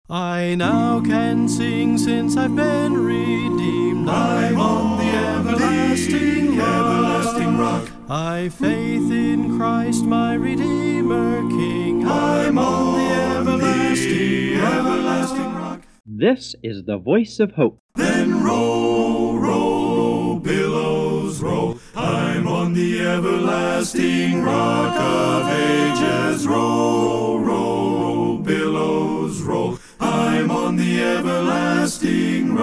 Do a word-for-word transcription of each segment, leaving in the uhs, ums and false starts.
I now can sing since I've been redeemed. I'm on the everlasting rock. everlasting rock. I've faith in Christ my Redeemer King. I'm on the everlasting, everlasting rock. This is the voice of hope. Then roll, roll, billows roll. I'm on the everlasting rock of ages. Roll, roll, billows roll. I'm on the everlasting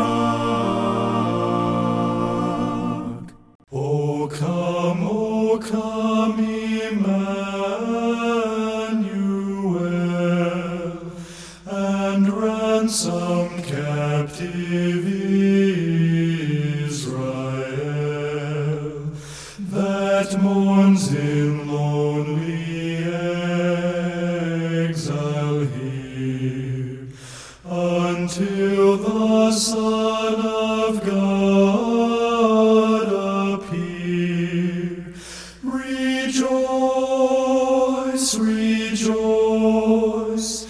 rock. Oh come, oh come, Emmanuel, and ransom captive Israel, that mourns in lonely exile here, until the Son of God appear. Rejoice, rejoice,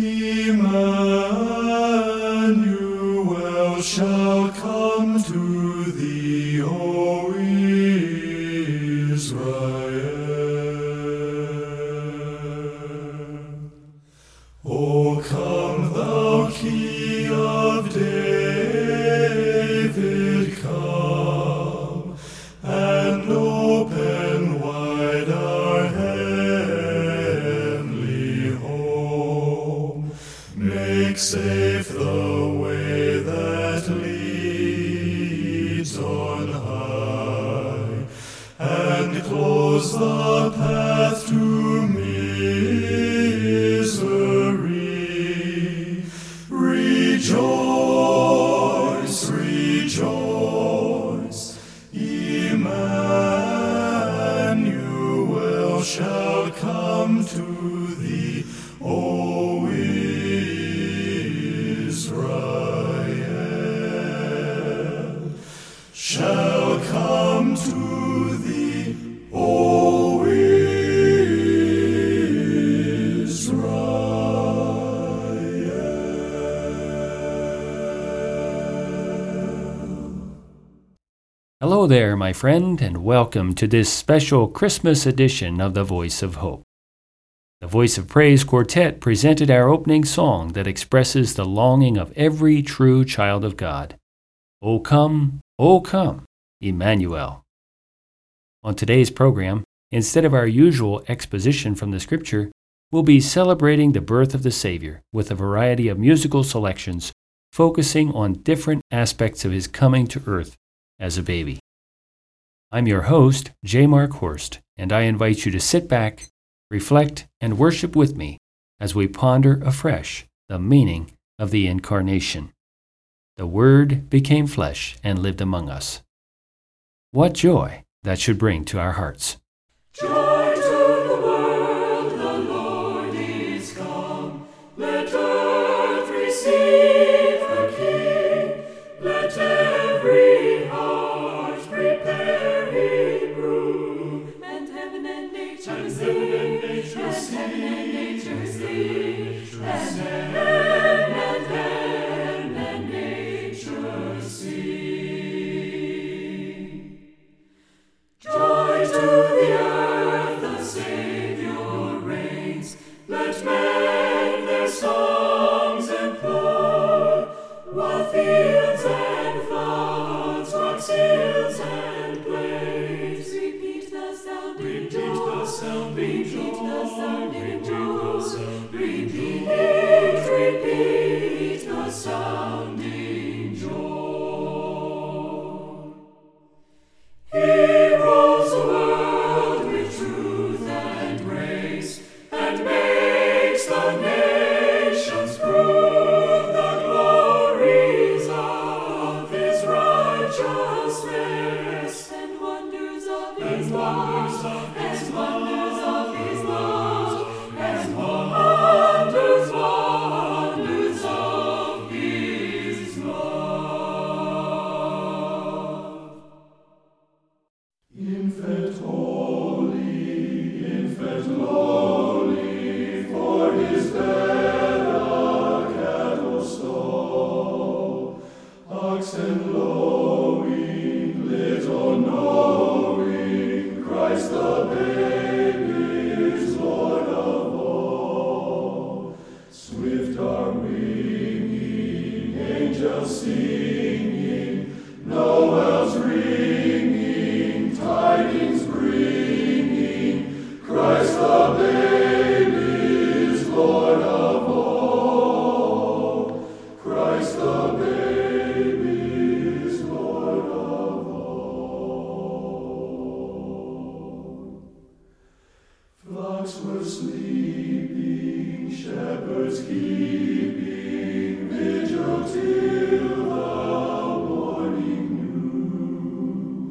Emmanuel shall come to thee, O Israel. O come, thou Key of David, come, and open wide our heavenly home. Make safe the way that leads on high, and close the path to misery. Rejoice, rejoice, Emmanuel shall come to thee, O Israel, shall come to thee, O Israel. Hello there, my friend, and welcome to this special Christmas edition of the Voice of Hope. The Voice of Praise Quartet presented our opening song that expresses the longing of every true child of God. O come, O come, Emmanuel. On today's program, instead of our usual exposition from the Scripture, we'll be celebrating the birth of the Savior with a variety of musical selections focusing on different aspects of his coming to earth as a baby. I'm your host, J. Mark Horst, and I invite you to sit back, reflect, and worship with me as we ponder afresh the meaning of the Incarnation. The Word became flesh and lived among us. What joy that should bring to our hearts. Joy to the world, the Lord is come. Let earth receive her King. Let every heart prepare in room. And heaven and nature sing. And heaven and nature sing. And heaven and heaven and nature sing. Joy to the earth, the Savior reigns. Let men their songs implore, while fields and floods, rocks, hills, and plains repeat the sounding repeat joy. The sounding repeat joy. The sounding joy. Repeat, repeat the sounding joy. He rules the world with truth and grace, and makes the nations prove the glories of his righteousness, and wonders of his love, and wonders of his love, and wonders, wonders of his flocks and lowing, little knowing, Christ the babe is Lord of all. Swift are winging, angels singing, Noel's ringing, tidings bringing, Christ the babe is Lord of all. Christ the babe is Lord of all. Flocks were sleeping, shepherds keeping vigil till the morning new.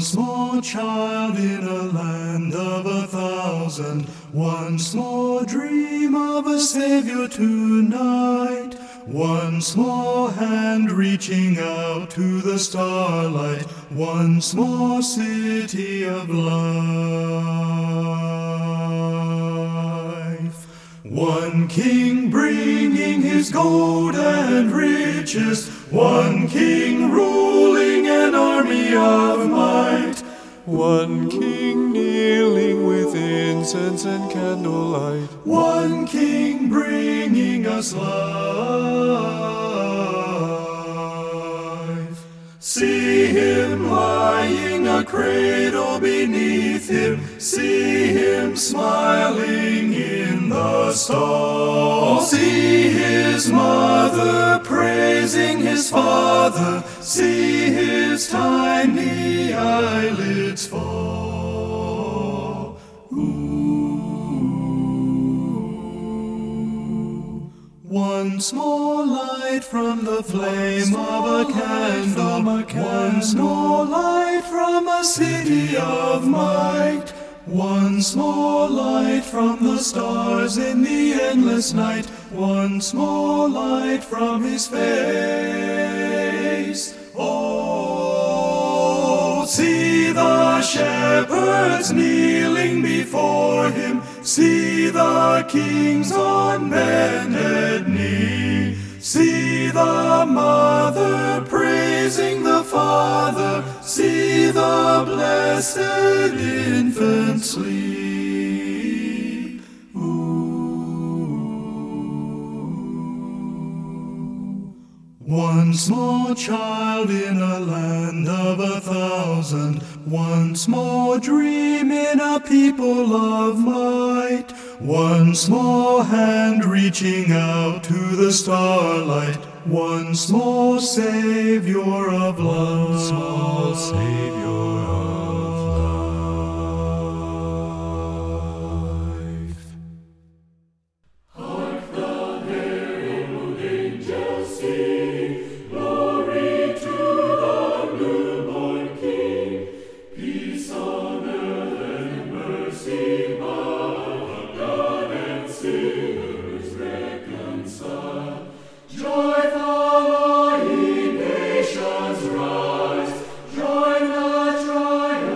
small child in a land of a thousand, one small dream of a Savior tonight, one small hand reaching out to the starlight, one small city of life. One king bringing his gold and riches, one king ruling an army of might, One king kneeling with incense and candlelight, one king bringing us life. See him lying a cradle beneath him, see him smiling in the stall. See his mother praising his father, see his tiny eyelids fall. Ooh. One small light from the flame of a candle, one small light from a city of might, one small light from the stars in the endless night, one small light from his face. Oh, see the shepherds kneeling before him, see the kings on bended knee, see the mother praising the Father, see the blessed infant sleep. Ooh. One small child in a land of a thousand, one small dream in a people of might, one small hand reaching out to the starlight, one small Savior of love. One small Savior of life. Hark the herald angels sing, glory to the newborn King. Peace on earth and mercy above, God and sinners reconciled. Joyful, ye nations, rise, join the triumph.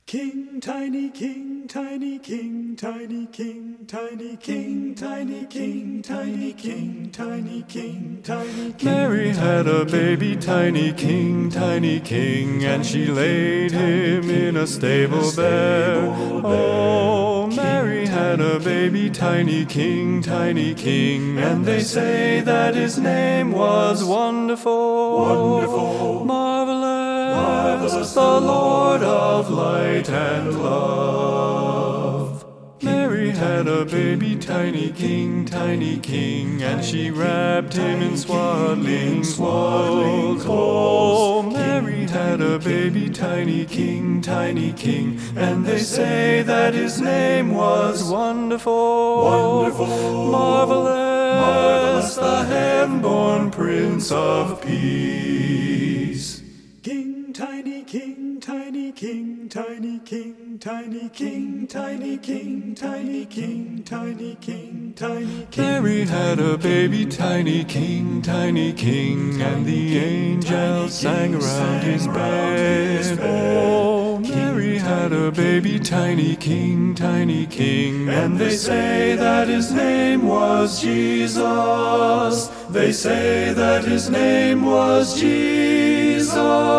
King, tiny king, tiny king, tiny king, tiny king, tiny king, tiny king, tiny king, tiny king. Mary had a baby, tiny king, tiny king, and she laid him in a stable there. Oh, Mary had a baby, tiny king, tiny king, and they say that his name was Wonderful, Wonderful, Marvelous, Marvelous, the Lord of light and love. Mary had a baby, tiny king, tiny king, and she wrapped him in swaddling clothes. Oh, Mary had a baby, tiny king, tiny king, and they say that his name was Wonderful, Wonderful, Marvelous, Marvelous, the heaven-born Prince of Peace. King, tiny king, tiny king, tiny king, tiny king, tiny king, tiny king, tiny king, tiny king. Mary had a baby, tiny king, tiny king, and the angels sang around his bed. Oh, Mary had a baby, tiny king, tiny king, and they say that his name was Jesus. They say that his name was Jesus.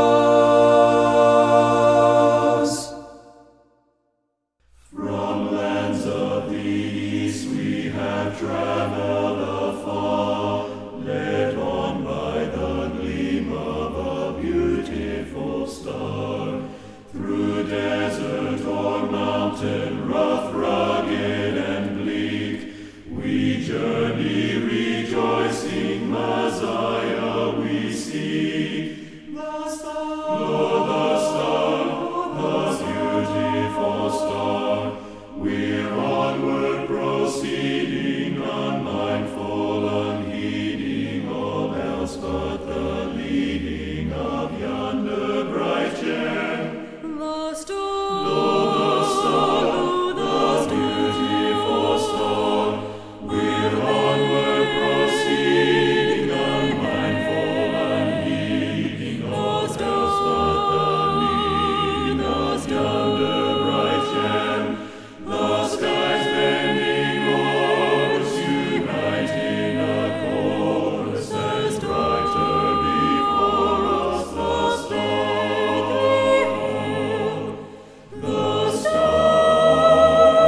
From lands of the east we have traveled afar, led on by the gleam of a beautiful star. Through desert or mountain, rough, rugged, and bleak, we journey rejoicing, Messiah we seek. The star, Lord, the star, the beautiful star, we're onward proceeding, unmindful, unheeding all else but the leading of yonder bright gem. The star, Lo, the star, the beautiful star, we're onward proceeding, unmindful, unheeding all else but the leading of yonder bright gem. The skies bending o'er us unite in a chorus, and brighter before us the star, the star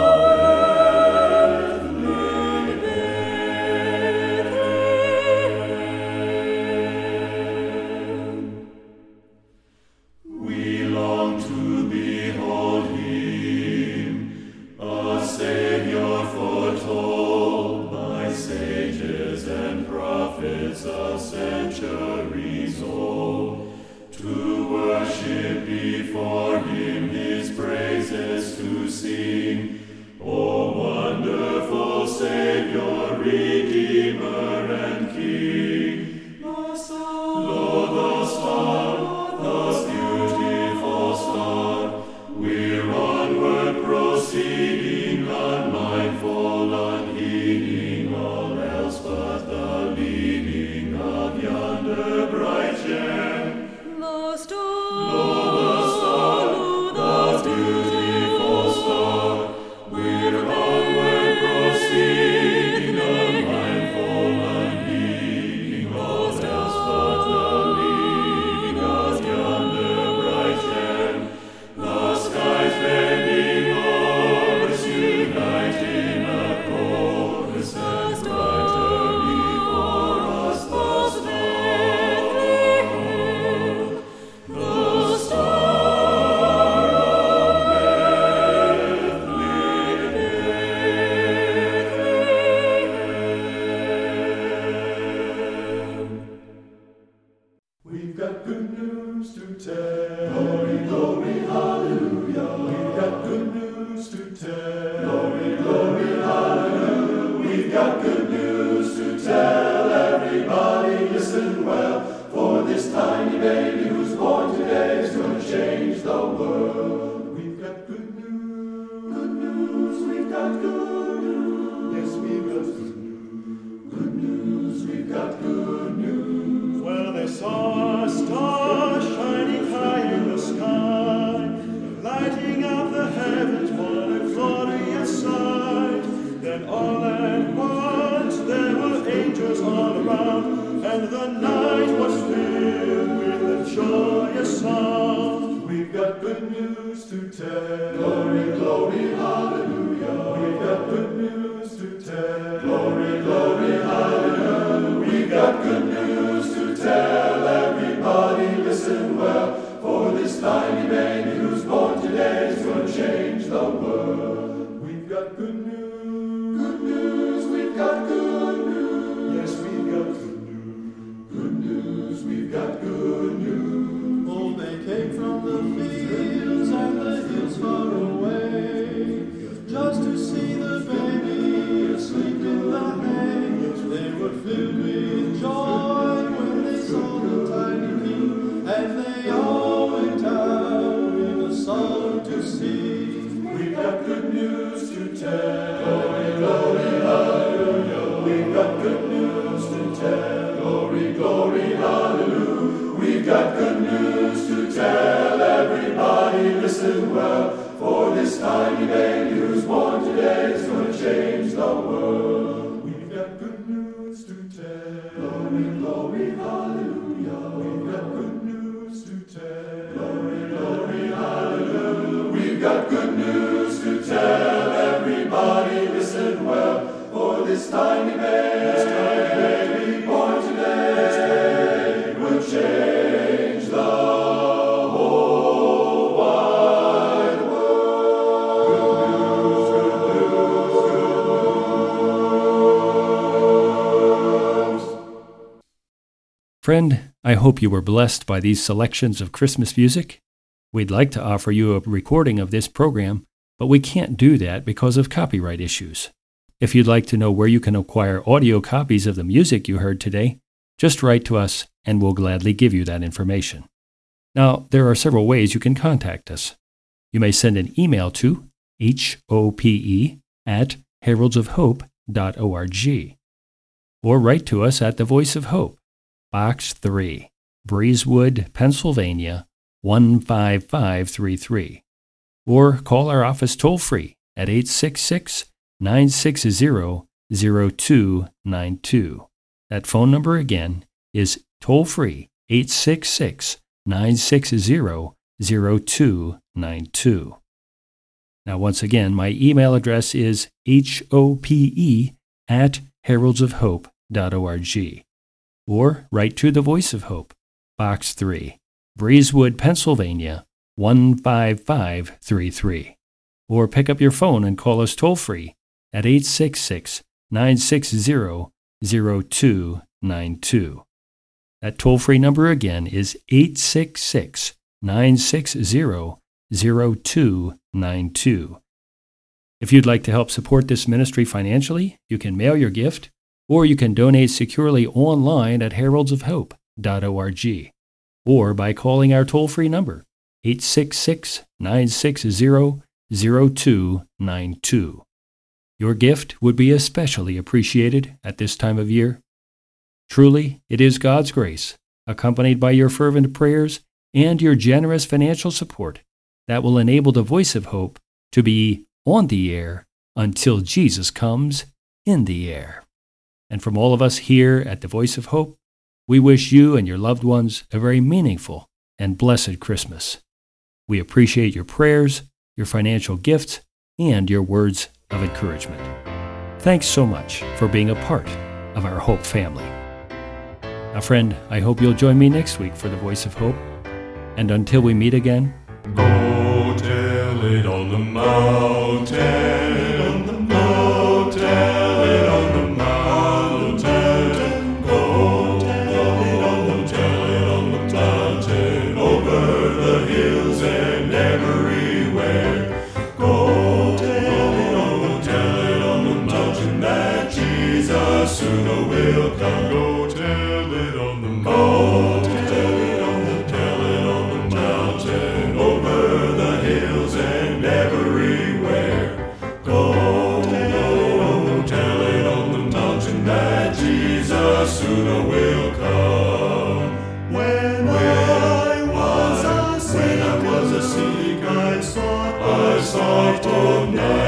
of Bethlehem. We long to behold him, a Savior foretold by sages and prophets of centuries old. To worship before him, his praises to sing. O wonderful Savior, Redeemer and King. The star, Lord, the star, the beautiful star, we're onward proceeding, unmindful, unheeding all else but the leading of yonder bright gem. the star, Lord, the star, the beautiful star, we're onward proceeding, unmindful, unheeding all else but the leading of yonder bright gem. The skies bending o'er us unite in a chorus, and brighter before us the star, the star of Bethlehem. We've got good news to tell. Glory, glory, hallelujah. We've got good news to tell. Glory, glory, hallelujah. We've got good news to tell. Everybody listen well, for this tiny baby who's born today is going to change the world. We've got good news. Good news. We've got good news. Yes, we've got good news. Good news. We've got good news. Well, they saw a star shining high in the sky, lighting good news to tell. Glory, glory, hallelujah. We've got good news to tell. Glory, glory, hallelujah. We've got good news to tell. Everybody listen well, for this tiny baby who's born today is going to change the world. We've got good news. Good news, we've got good news. Yes, we've got good news. Good news, we've got good news. Oh, they came from the fields and the hills far away, just to see the baby asleep in the hay. They were filled with joy when they saw the tiny king, and they all went out with a song to sing. We've got good news to tell. Glory, glory, hallelujah. We've got good news to tell. Glory, glory, hallelujah. We've got good news to tell. Everybody listen well, for this tiny baby who's born today is going to change the world. We've got good news to tell. Glory, glory, hallelujah. We've got good news to tell. Glory, glory, hallelujah. We've got good news to tell. Everybody listen well, for this tiny baby, this tiny baby born today will change the whole wide world. Good news, good news, good news. Friend, I hope you were blessed by these selections of Christmas music. We'd like to offer you a recording of this program, but we can't do that because of copyright issues. If you'd like to know where you can acquire audio copies of the music you heard today, just write to us and we'll gladly give you that information. Now, there are several ways you can contact us. You may send an email to hope at heralds of hope dot org, or write to us at The Voice of Hope, Box three, Breezewood, Pennsylvania, one five five three three, or call our office toll-free at eight six six, nine six zero, zero two nine two. That phone number again is toll-free eight six six, nine six zero, zero two nine two. Now once again, my email address is hope at heralds of hope dot org, or write to The Voice of Hope, Box three, Breezewood, Pennsylvania, one five five three three, or pick up your phone and call us toll-free at eight six six, nine six zero, zero two nine two. That toll-free number again is eight six six, nine six zero, zero two nine two. If you'd like to help support this ministry financially, you can mail your gift, or you can donate securely online at heralds of hope dot org, or by calling our toll-free number, eight six six, nine six zero, zero two nine two. Your gift would be especially appreciated at this time of year. Truly, it is God's grace, accompanied by your fervent prayers and your generous financial support, that will enable the Voice of Hope to be on the air until Jesus comes in the air. And from all of us here at the Voice of Hope, we wish you and your loved ones a very meaningful and blessed Christmas. We appreciate your prayers, your financial gifts, and your words of encouragement. Thanks so much for being a part of our Hope family. Now, friend, I hope you'll join me next week for the Voice of Hope. And until we meet again, Go tell it on the mountain, on the mountain, tell it on the mountain. Go tell it on the, tell it on the mountain, over the hills and everywhere. Go tell it on the, tell it on the mountain that Jesus soon will come. Go tell it on the mountain. Sooner will come. When, when I was a seeker, when I was a seeker, I sought, I sought of night.